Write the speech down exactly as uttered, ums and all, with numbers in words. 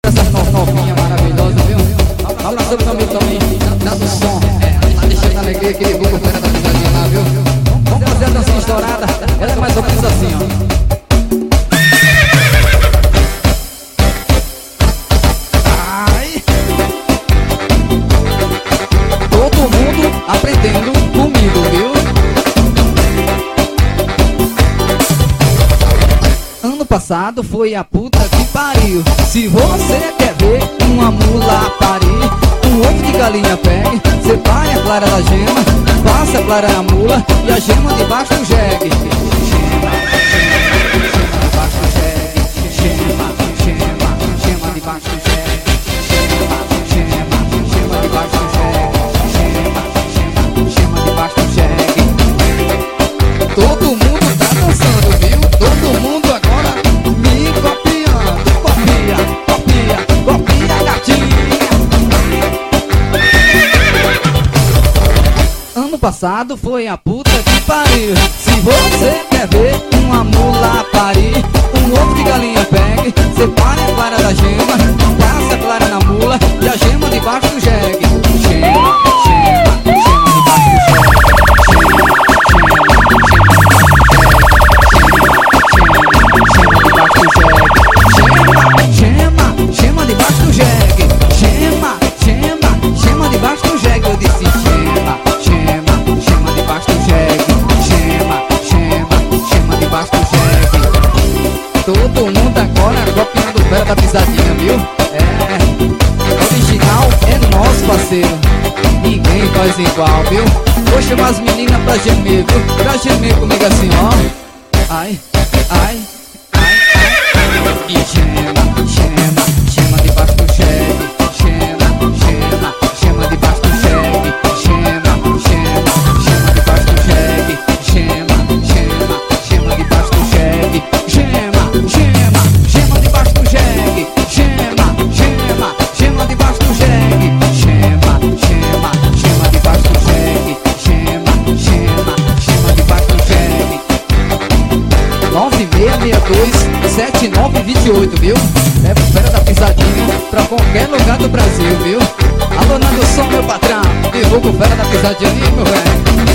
Essa novinha maravilhosa, viu? Abraço pro meu amigo também, dá do som. É, tá deixando a alegria aqui, vou fera da pisadinha lá, viu? Vamos fazer a dancinha estourada. Ela é mais ou menos assim, ó. Aprendendo comigo, viu? Ano passado foi a puta que pariu. Se você quer ver uma mula parir, um ovo de galinha pegue, separe a clara da gema, passa a clara na mula e a gema debaixo do jegue. Gema, gema, gema debaixo do jegue. Gema, gema, gema debaixo do jegue. Todo mundo tá dançando, viu? Todo mundo agora me copiando. Copia, copia, copia, gatinha. Ano passado foi a puta que pariu. Se você quer ver uma mula parir, um ovo de galinha pegue, separe a clara da gema, passa a clara na mula e a gema debaixo do jegue. Gema, gema, gema debaixo do jegue. Gema, gema debaixo do jegue. Gema, gema, gema debaixo do jegue. Eu disse gema, gema, gema debaixo do jegue. Gema, gema, gema debaixo do jegue. Todo mundo agora copiando o fera da pisadinha, viu? É, original é nosso parceiro, ninguém faz igual, viu? Vou chamar as meninas pra gemer, viu? Pra gemer comigo assim, ó. Ai, ai. E gema, gema, gema debaixo do jegue. Gema, gema, gema debaixo do jegue. Gema, gema, gema debaixo do jegue. Gema, gema, gema debaixo do jegue. Gema, gema, gema debaixo do jegue. Gema, gema, gema debaixo do jegue. Gema, gema, gema debaixo do jegue. Gema, gema, gema debaixo do jegue. nove seis seis dois sete nove dois oito, viu? É fera da pisadinha pra qualquer lugar do Brasil, viu? Alô, Nando Som, meu patrão, divulga o fera da pisadinha aí, meu velho.